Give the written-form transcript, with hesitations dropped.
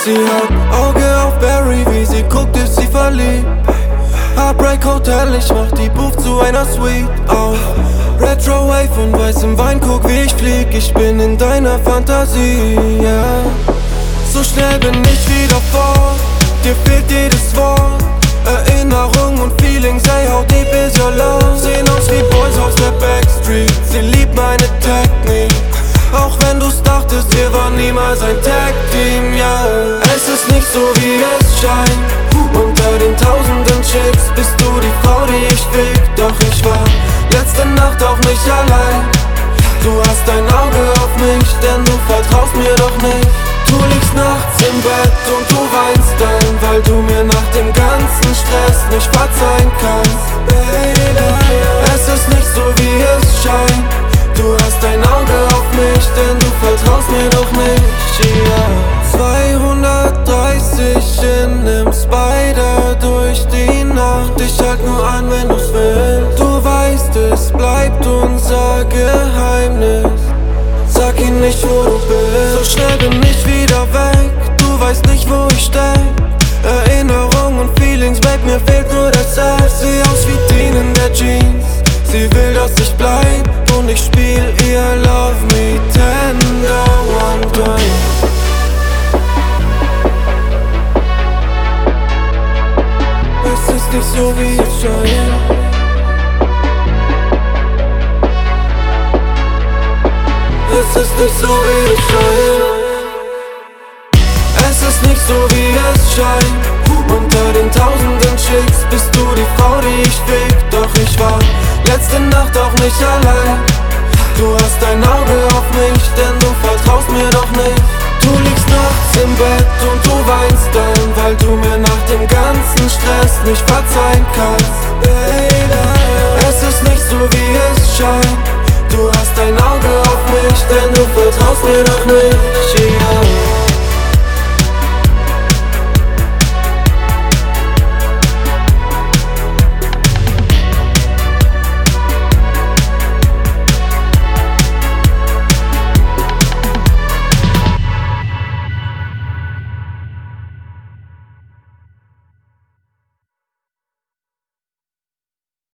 Sie hat Auge auf Barry, wie sie guckt, ist sie verliebt. Heartbreak Hotel, ich mach die Booth zu einer Suite auf Retro Wave und weißem Wein, guck wie ich flieg. Ich bin in deiner Fantasie, yeah. So schnell bin ich wieder fort, dir fehlt jedes Wort. Erinnerung und Feelings, ey, how deep is your love? Sehen aus wie Boys aus der Backstreet, sie liebt meine Technik. Auch wenn du's dachtest, wir waren niemals ein Tag-Team, ja. Es ist nicht so, wie es scheint. Unter den tausenden Chicks bist du die Frau, die ich fick. Doch ich war letzte Nacht auch nicht allein. Du hast dein Auge auf mich, denn du vertraust mir doch nicht. Du liegst nachts im Bett und du weinst dann, weil du mir nach dem ganzen Stress nicht verzeihen kannst. Baby, es ist nicht so, wie es scheint. Du hast dein Auge auf mich, denn du vertraust mir doch nicht, yeah. 230 in nem Spider durch die Nacht. Ich halt nur an, wenn du's willst. Du weißt, es bleibt unser Geheimnis. Sag ihn nicht, wo du bist. So schnell bin ich wieder weg. Du weißt nicht, wo ich steck. Erinnerung und Feelings, Babe, mir fehlt nur der Sex. Sieh aus wie Dean in der Jeans. Sie will, dass ich bleib und ich spiel ihr Love Me Tender One Time. Es ist nicht so, wie es scheint. Es ist nicht so, wie es scheint. Es ist nicht so, wie es scheint. Unter den tausenden Chicks bist du die Frau, die ich fick. Doch ich war letzte Nacht auch nicht allein. Du hast dein Auge auf mich, denn du vertraust mir doch nicht. Du liegst nachts im Bett und du weinst dann, weil du mir nach dem ganzen Stress nicht verzeihen kannst. Baby, es ist nicht so, wie es scheint. Du hast dein Auge auf mich, denn du vertraust mir doch nicht.